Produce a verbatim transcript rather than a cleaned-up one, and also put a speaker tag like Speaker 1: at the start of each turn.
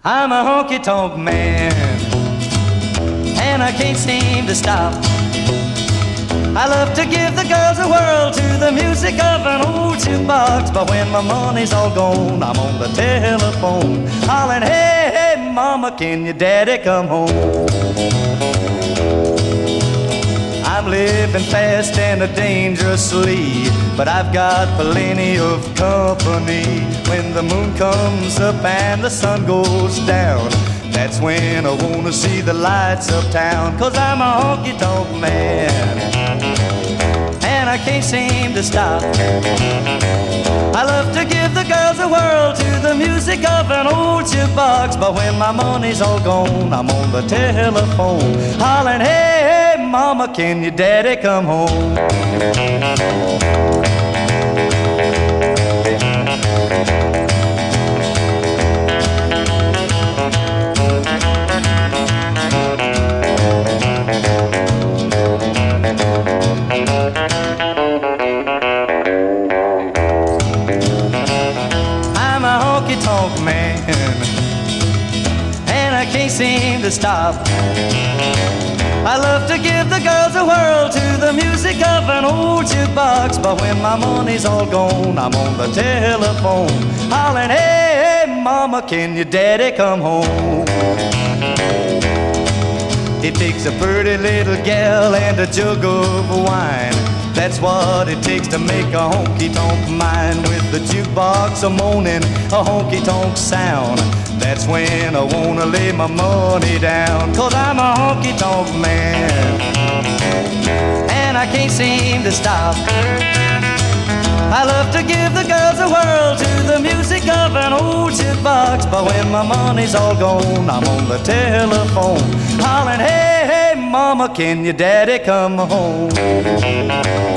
Speaker 1: I'm a honky-tonk man, and I can't seem to stop. I love to give the girls a whirl to the music of an old jukebox, but when my money's all gone, I'm on the telephone, hollering, hey, hey, mama, can your daddy come home? I'm living fast and dangerously, but I've got plenty of company. When the moon comes up and the sun goes down, that's when I wanna see the lights of town. 'Cause I'm a honky-tonk man, and I can't seem to stop. I love to give the girls a whirl to the music of an old jukebox, but when my money's all gone, I'm on the telephone, hollering, hey, hey, mama, can your daddy come home? I'm a honky-tonk man, and I can't seem to stop. I love to give the girls a whirl to the music of an old jukebox, but when my money's all gone, I'm on the telephone, hollering, hey, hey, mama, can your daddy come home? It takes a pretty little gal and a jug of wine. That's what it takes to make a honky-tonk mine. With the jukebox a moaning, a honky-tonk sound, that's when I wanna lay my money down. 'Cause I'm a honky-tonk man, and I can't seem to stop. I love to give the girls a whirl to the music of an old jukebox, but when my money's all gone, I'm on the telephone, hollering, hey, hey, mama, can your daddy come home?